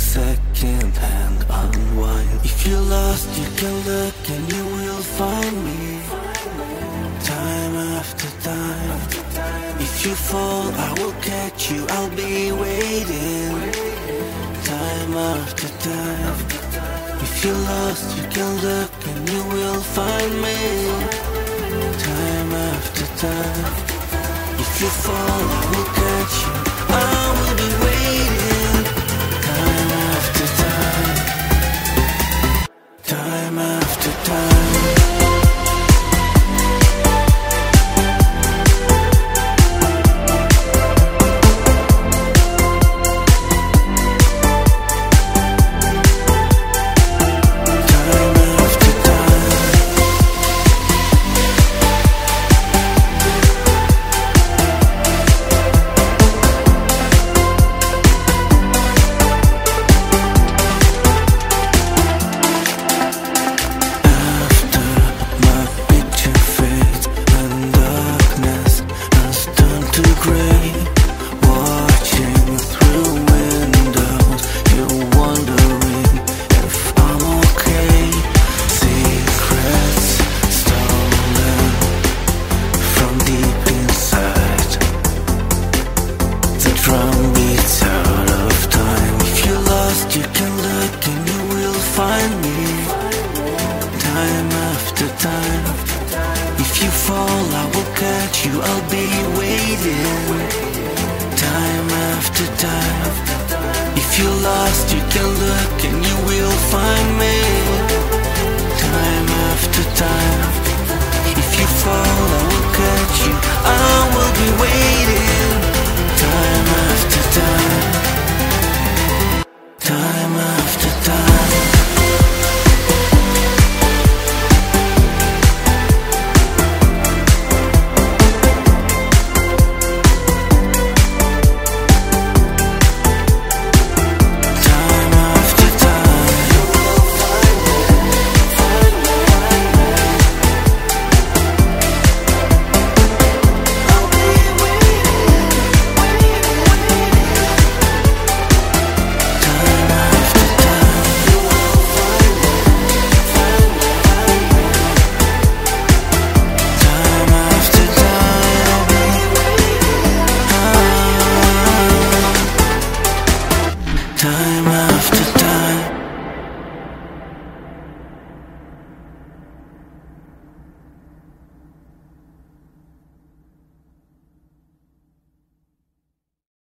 second hand unwind. If you're lost, you can look and you will find me. Time after time. If you fall, I will catch you, I'll be waiting. Time after time. If you're lost, you can look and you will find me. Time after time. If you fall, I will catch you, I will be waiting. Time after time. Time after time. Time